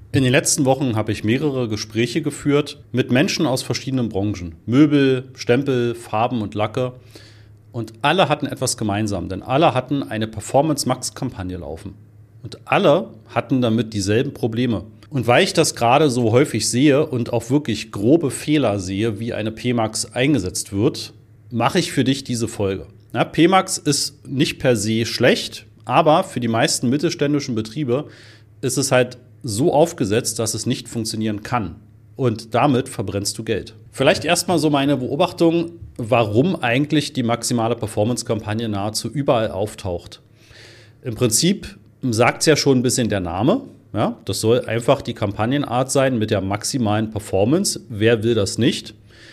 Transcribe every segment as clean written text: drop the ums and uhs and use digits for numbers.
In den letzten Wochen habe ich mehrere Gespräche geführt mit Menschen aus verschiedenen Branchen. Möbel, Stempel, Farben und Lacke. Und alle hatten etwas gemeinsam, denn alle hatten eine Performance-Max-Kampagne laufen. Und alle hatten damit dieselben Probleme. Und weil ich das gerade so häufig sehe und auch wirklich grobe Fehler sehe, wie eine PMax eingesetzt wird, mache ich für dich diese Folge. Ja, PMax ist nicht per se schlecht, aber für die meisten mittelständischen Betriebe ist es halt so aufgesetzt, dass es nicht funktionieren kann. Und damit verbrennst du Geld. Vielleicht erstmal so meine Beobachtung, warum eigentlich die maximale Performance-Kampagne nahezu überall auftaucht. Im Prinzip sagt es ja schon ein bisschen der Name. Ja, das soll einfach die Kampagnenart sein mit der maximalen Performance. Wer will das nicht?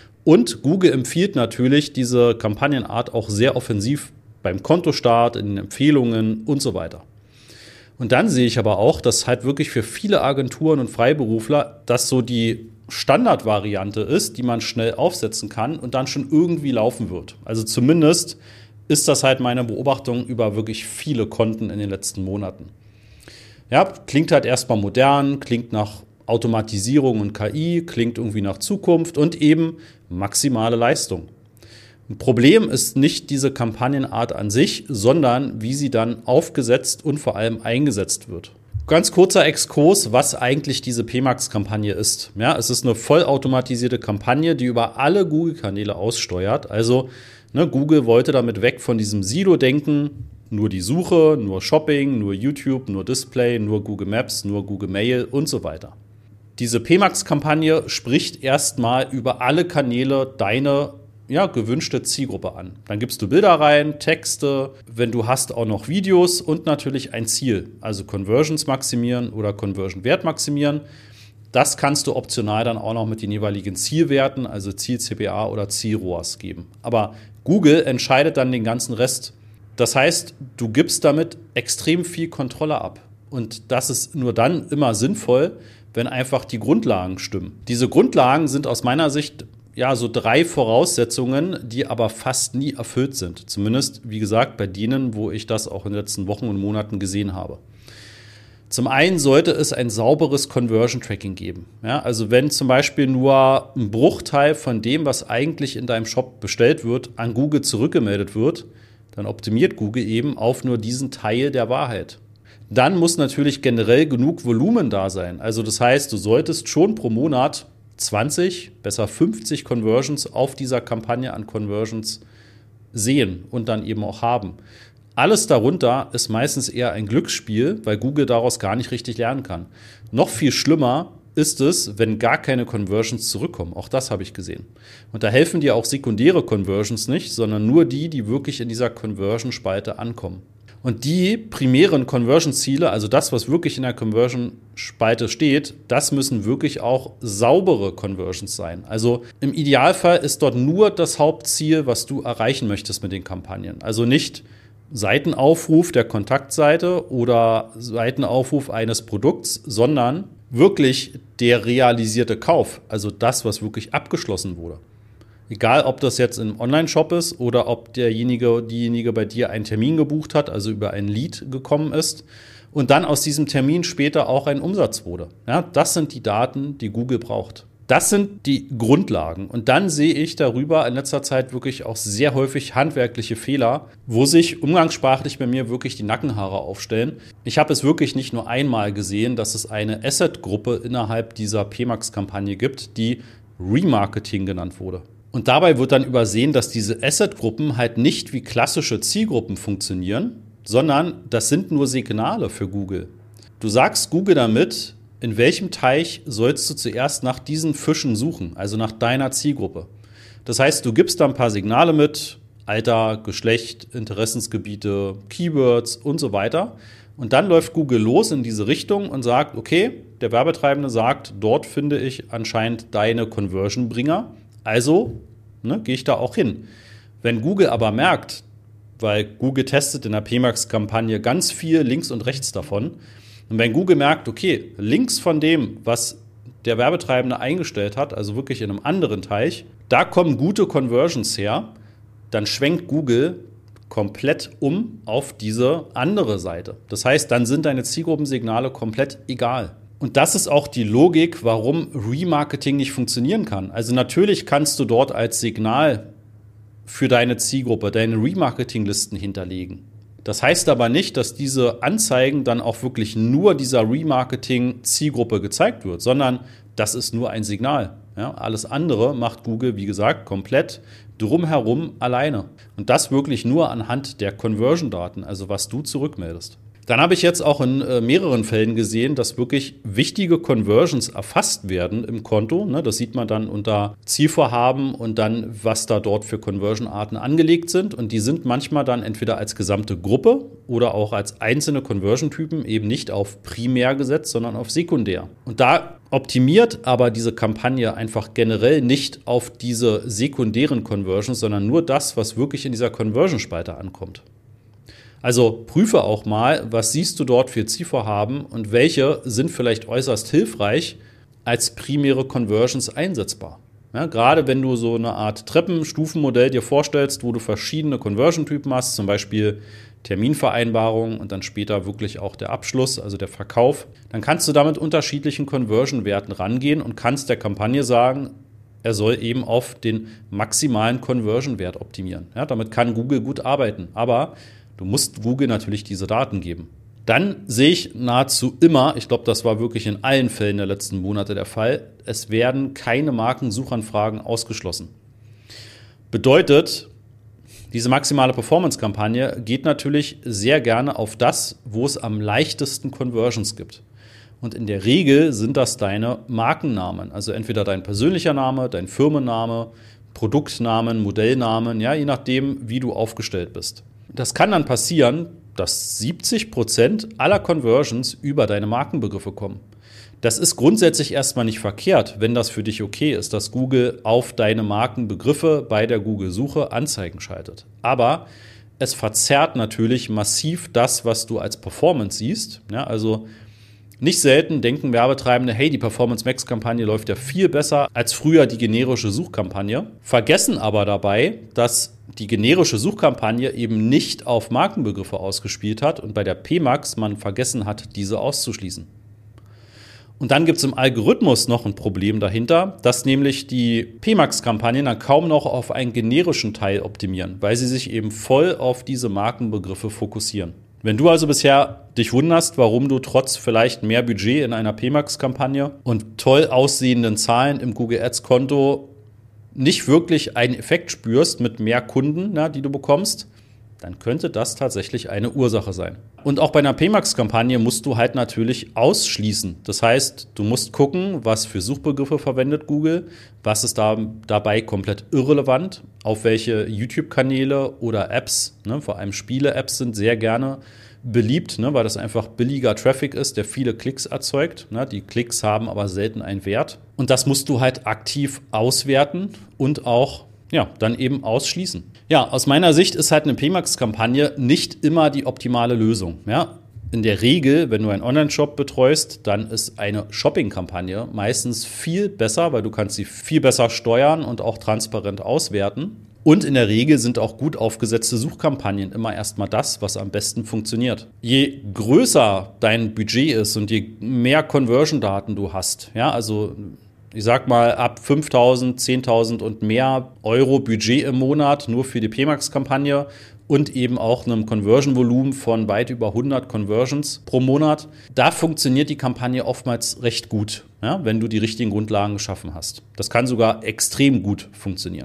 Und Google empfiehlt natürlich diese Kampagnenart auch sehr offensiv beim Kontostart, in den Empfehlungen und so weiter. Und dann sehe ich aber auch, dass halt wirklich für viele Agenturen und Freiberufler das so die Standardvariante ist, die man schnell aufsetzen kann und dann schon irgendwie laufen wird. Also zumindest ist das halt meine Beobachtung über wirklich viele Konten in den letzten Monaten. Ja, klingt halt erstmal modern, klingt nach Automatisierung und KI, klingt irgendwie nach Zukunft und eben maximale Leistung. Ein Problem ist nicht diese Kampagnenart an sich, sondern wie sie dann aufgesetzt und vor allem eingesetzt wird. Ganz kurzer Exkurs, was eigentlich diese PMax-Kampagne ist. Ja, es ist eine vollautomatisierte Kampagne, die über alle Google-Kanäle aussteuert. Also Google wollte damit weg von diesem Silo-Denken, nur die Suche, nur Shopping, nur YouTube, nur Display, nur Google Maps, nur Google Mail und so weiter. Diese PMax-Kampagne spricht erstmal über alle Kanäle deine gewünschte Zielgruppe an. Dann gibst du Bilder rein, Texte, wenn du hast auch noch Videos und natürlich ein Ziel, also Conversions maximieren oder Conversion-Wert maximieren. Das kannst du optional dann auch noch mit den jeweiligen Zielwerten, also Ziel-CPA oder Ziel-ROAS geben. Aber Google entscheidet dann den ganzen Rest. Das heißt, du gibst damit extrem viel Kontrolle ab. Und das ist nur dann immer sinnvoll, wenn einfach die Grundlagen stimmen. Diese Grundlagen sind aus meiner Sicht so 3 Voraussetzungen, die aber fast nie erfüllt sind. Zumindest, wie gesagt, bei denen, wo ich das auch in den letzten Wochen und Monaten gesehen habe. Zum einen sollte es ein sauberes Conversion-Tracking geben. Ja, also wenn zum Beispiel nur ein Bruchteil von dem, was eigentlich in deinem Shop bestellt wird, an Google zurückgemeldet wird, dann optimiert Google eben auf nur diesen Teil der Wahrheit. Dann muss natürlich generell genug Volumen da sein. Also das heißt, du solltest schon pro Monat 20, besser 50 Conversions auf dieser Kampagne an Conversions sehen und dann eben auch haben. Alles darunter ist meistens eher ein Glücksspiel, weil Google daraus gar nicht richtig lernen kann. Noch viel schlimmer ist es, wenn gar keine Conversions zurückkommen. Auch das habe ich gesehen. Und da helfen dir auch sekundäre Conversions nicht, sondern nur die, die wirklich in dieser Conversion-Spalte ankommen. Und die primären Conversion-Ziele, also das, was wirklich in der Conversion-Spalte steht, das müssen wirklich auch saubere Conversions sein. Also im Idealfall ist dort nur das Hauptziel, was du erreichen möchtest mit den Kampagnen. Also nicht Seitenaufruf der Kontaktseite oder Seitenaufruf eines Produkts, sondern wirklich der realisierte Kauf, also das, was wirklich abgeschlossen wurde. Egal, ob das jetzt im Online-Shop ist oder ob diejenige bei dir einen Termin gebucht hat, also über ein Lead gekommen ist und dann aus diesem Termin später auch ein Umsatz wurde. Ja, das sind die Daten, die Google braucht. Das sind die Grundlagen. Und dann sehe ich darüber in letzter Zeit wirklich auch sehr häufig handwerkliche Fehler, wo sich umgangssprachlich bei mir wirklich die Nackenhaare aufstellen. Ich habe es wirklich nicht nur einmal gesehen, dass es eine Asset-Gruppe innerhalb dieser PMax-Kampagne gibt, die Remarketing genannt wurde. Und dabei wird dann übersehen, dass diese Asset-Gruppen halt nicht wie klassische Zielgruppen funktionieren, sondern das sind nur Signale für Google. Du sagst Google damit, in welchem Teich sollst du zuerst nach diesen Fischen suchen, also nach deiner Zielgruppe. Das heißt, du gibst da ein paar Signale mit, Alter, Geschlecht, Interessensgebiete, Keywords und so weiter. Und dann läuft Google los in diese Richtung und sagt, okay, der Werbetreibende sagt, dort finde ich anscheinend deine Conversion-Bringer. Also gehe ich da auch hin. Wenn Google aber merkt, weil Google testet in der PMax-Kampagne ganz viel links und rechts davon, und wenn Google merkt, okay, links von dem, was der Werbetreibende eingestellt hat, also wirklich in einem anderen Teich, da kommen gute Conversions her, dann schwenkt Google komplett um auf diese andere Seite. Das heißt, dann sind deine Zielgruppensignale komplett egal. Und das ist auch die Logik, warum Remarketing nicht funktionieren kann. Also natürlich kannst du dort als Signal für deine Zielgruppe deine Remarketing-Listen hinterlegen. Das heißt aber nicht, dass diese Anzeigen dann auch wirklich nur dieser Remarketing-Zielgruppe gezeigt wird, sondern das ist nur ein Signal. Ja, alles andere macht Google, wie gesagt, komplett drumherum alleine. Und das wirklich nur anhand der Conversion-Daten, also was du zurückmeldest. Dann habe ich jetzt auch in mehreren Fällen gesehen, dass wirklich wichtige Conversions erfasst werden im Konto. Das sieht man dann unter Zielvorhaben und dann, was da dort für Conversion-Arten angelegt sind. Und die sind manchmal dann entweder als gesamte Gruppe oder auch als einzelne Conversion-Typen eben nicht auf primär gesetzt, sondern auf sekundär. Und da optimiert aber diese Kampagne einfach generell nicht auf diese sekundären Conversions, sondern nur das, was wirklich in dieser Conversion-Spalte ankommt. Also prüfe auch mal, was siehst du dort für Zielvorhaben und welche sind vielleicht äußerst hilfreich als primäre Conversions einsetzbar. Ja, gerade wenn du so eine Art Treppenstufenmodell dir vorstellst, wo du verschiedene Conversion-Typen hast, zum Beispiel Terminvereinbarung und dann später wirklich auch der Abschluss, also der Verkauf, dann kannst du damit unterschiedlichen Conversion-Werten rangehen und kannst der Kampagne sagen, er soll eben auf den maximalen Conversion-Wert optimieren. Ja, damit kann Google gut arbeiten, aber du musst Google natürlich diese Daten geben. Dann sehe ich nahezu immer, ich glaube, das war wirklich in allen Fällen der letzten Monate der Fall, es werden keine Markensuchanfragen ausgeschlossen. Bedeutet, diese maximale Performance-Kampagne geht natürlich sehr gerne auf das, wo es am leichtesten Conversions gibt. Und in der Regel sind das deine Markennamen, also entweder dein persönlicher Name, dein Firmenname, Produktnamen, Modellnamen, ja, je nachdem, wie du aufgestellt bist. Das kann dann passieren, dass 70% aller Conversions über deine Markenbegriffe kommen. Das ist grundsätzlich erstmal nicht verkehrt, wenn das für dich okay ist, dass Google auf deine Markenbegriffe bei der Google-Suche Anzeigen schaltet. Aber es verzerrt natürlich massiv das, was du als Performance siehst. Ja, also nicht selten denken Werbetreibende, hey, die Performance Max-Kampagne läuft ja viel besser als früher die generische Suchkampagne, vergessen aber dabei, dass die generische Suchkampagne eben nicht auf Markenbegriffe ausgespielt hat und bei der PMax man vergessen hat, diese auszuschließen. Und dann gibt es im Algorithmus noch ein Problem dahinter, dass nämlich die PMax-Kampagnen dann kaum noch auf einen generischen Teil optimieren, weil sie sich eben voll auf diese Markenbegriffe fokussieren. Wenn du also bisher dich wunderst, warum du trotz vielleicht mehr Budget in einer PMax-Kampagne und toll aussehenden Zahlen im Google Ads-Konto nicht wirklich einen Effekt spürst mit mehr Kunden, die du bekommst, dann könnte das tatsächlich eine Ursache sein. Und auch bei einer PMax-Kampagne musst du halt natürlich ausschließen. Das heißt, du musst gucken, was für Suchbegriffe verwendet Google, was ist dabei komplett irrelevant, auf welche YouTube-Kanäle oder Apps, vor allem Spiele-Apps sind sehr gerne beliebt, weil das einfach billiger Traffic ist, der viele Klicks erzeugt. Die Klicks haben aber selten einen Wert. Und das musst du halt aktiv auswerten und auch dann eben ausschließen. Ja, aus meiner Sicht ist halt eine PMax-Kampagne nicht immer die optimale Lösung. Ja, in der Regel, wenn du einen Online-Shop betreust, dann ist eine Shopping-Kampagne meistens viel besser, weil du kannst sie viel besser steuern und auch transparent auswerten. Und in der Regel sind auch gut aufgesetzte Suchkampagnen immer erstmal das, was am besten funktioniert. Je größer dein Budget ist und je mehr Conversion-Daten du hast, also ich sag mal, ab 5.000, 10.000 und mehr Euro Budget im Monat nur für die PMax-Kampagne und eben auch einem Conversion-Volumen von weit über 100 Conversions pro Monat. Da funktioniert die Kampagne oftmals recht gut, wenn du die richtigen Grundlagen geschaffen hast. Das kann sogar extrem gut funktionieren.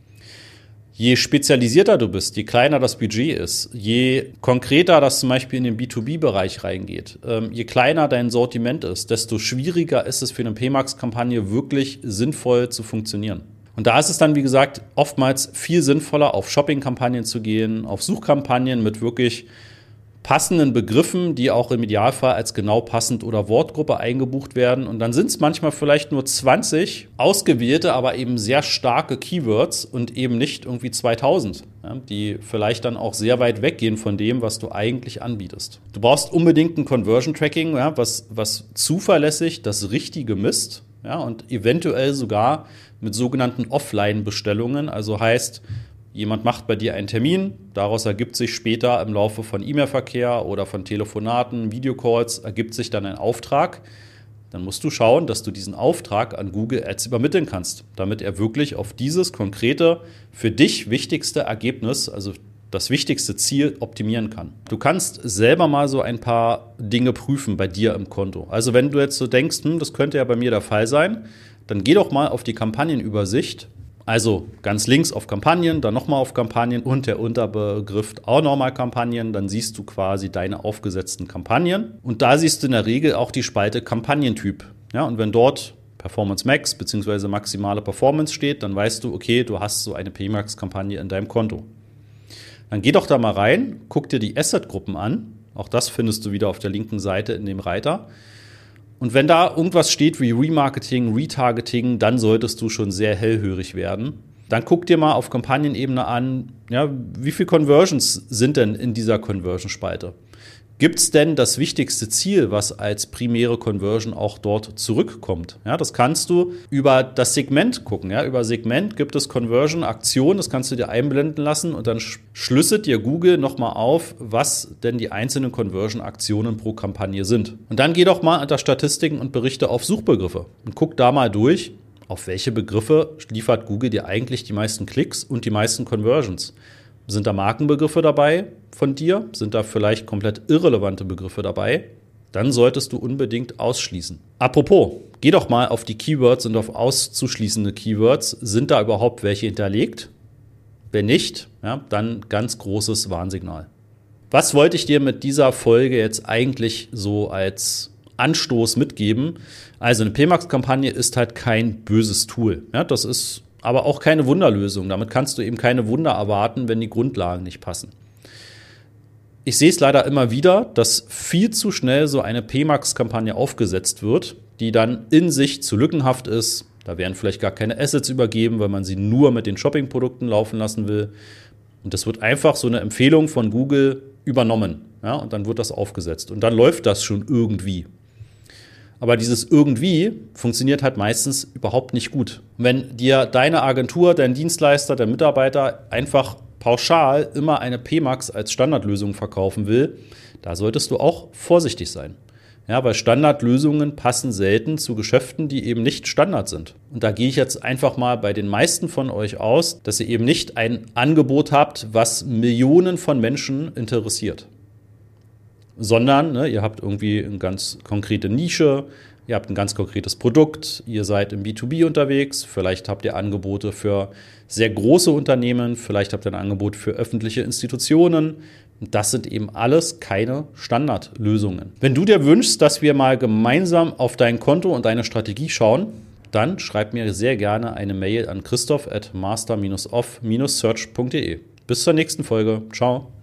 Je spezialisierter du bist, je kleiner das Budget ist, je konkreter das zum Beispiel in den B2B-Bereich reingeht, je kleiner dein Sortiment ist, desto schwieriger ist es für eine PMax-Kampagne wirklich sinnvoll zu funktionieren. Und da ist es dann, wie gesagt, oftmals viel sinnvoller, auf Shopping-Kampagnen zu gehen, auf Suchkampagnen mit wirklich passenden Begriffen, die auch im Idealfall als genau passend oder Wortgruppe eingebucht werden. Und dann sind es manchmal vielleicht nur 20 ausgewählte, aber eben sehr starke Keywords und eben nicht irgendwie 2000, die vielleicht dann auch sehr weit weggehen von dem, was du eigentlich anbietest. Du brauchst unbedingt ein Conversion-Tracking, was zuverlässig das Richtige misst, und eventuell sogar mit sogenannten Offline-Bestellungen, also heißt, jemand macht bei dir einen Termin, daraus ergibt sich später im Laufe von E-Mail-Verkehr oder von Telefonaten, Videocalls, ergibt sich dann ein Auftrag. dann musst du schauen, dass du diesen Auftrag an Google Ads übermitteln kannst, damit er wirklich auf dieses konkrete, für dich wichtigste Ergebnis, also das wichtigste Ziel, optimieren kann. Du kannst selber mal so ein paar Dinge prüfen bei dir im Konto. Also wenn du jetzt so denkst, das könnte ja bei mir der Fall sein, dann geh doch mal auf die Kampagnenübersicht. Also ganz links auf Kampagnen, dann nochmal auf Kampagnen und der Unterbegriff auch nochmal Kampagnen. Dann siehst du quasi deine aufgesetzten Kampagnen. Und da siehst du in der Regel auch die Spalte Kampagnentyp. Ja, und wenn dort Performance Max bzw. maximale Performance steht, dann weißt du, okay, du hast so eine PMax-Kampagne in deinem Konto. Dann geh doch da mal rein, guck dir die Asset-Gruppen an. Auch das findest du wieder auf der linken Seite in dem Reiter. Und wenn da irgendwas steht wie Remarketing, Retargeting, dann solltest du schon sehr hellhörig werden. Dann guck dir mal auf Kampagnenebene an, ja, wie viele Conversions sind denn in dieser Conversion-Spalte? Gibt es denn das wichtigste Ziel, was als primäre Conversion auch dort zurückkommt? Ja, das kannst du über das Segment gucken. Ja, über Segment gibt es Conversion-Aktionen, das kannst du dir einblenden lassen und dann schlüsselt dir Google nochmal auf, was denn die einzelnen Conversion-Aktionen pro Kampagne sind. Und dann geh doch mal unter Statistiken und Berichte auf Suchbegriffe und guck da mal durch, auf welche Begriffe liefert Google dir eigentlich die meisten Klicks und die meisten Conversions. Sind da Markenbegriffe dabei von dir? Sind da vielleicht komplett irrelevante Begriffe dabei? Dann solltest du unbedingt ausschließen. Apropos, geh doch mal auf die Keywords und auf auszuschließende Keywords. Sind da überhaupt welche hinterlegt? Wenn nicht, ja, dann ganz großes Warnsignal. Was wollte ich dir mit dieser Folge jetzt eigentlich so als Anstoß mitgeben? Also eine PMax-Kampagne ist halt kein böses Tool. Ja, das ist aber auch keine Wunderlösung. Damit kannst du eben keine Wunder erwarten, wenn die Grundlagen nicht passen. Ich sehe es leider immer wieder, dass viel zu schnell so eine PMax-Kampagne aufgesetzt wird, die dann in sich zu lückenhaft ist. Da werden vielleicht gar keine Assets übergeben, weil man sie nur mit den Shopping-Produkten laufen lassen will. Und das wird einfach so eine Empfehlung von Google übernommen. Ja, und dann wird das aufgesetzt. Und dann läuft das schon irgendwie. Aber dieses irgendwie funktioniert halt meistens überhaupt nicht gut. Wenn dir deine Agentur, dein Dienstleister, dein Mitarbeiter einfach pauschal immer eine PMax als Standardlösung verkaufen will, da solltest du auch vorsichtig sein. Ja, weil Standardlösungen passen selten zu Geschäften, die eben nicht Standard sind. Und da gehe ich jetzt einfach mal bei den meisten von euch aus, dass ihr eben nicht ein Angebot habt, was Millionen von Menschen interessiert. Sondern ihr habt irgendwie eine ganz konkrete Nische, ihr habt ein ganz konkretes Produkt, ihr seid im B2B unterwegs, vielleicht habt ihr Angebote für sehr große Unternehmen, vielleicht habt ihr ein Angebot für öffentliche Institutionen. Das sind eben alles keine Standardlösungen. Wenn du dir wünschst, dass wir mal gemeinsam auf dein Konto und deine Strategie schauen, dann schreib mir sehr gerne eine Mail an christoph@master-off-search.de. Bis zur nächsten Folge. Ciao.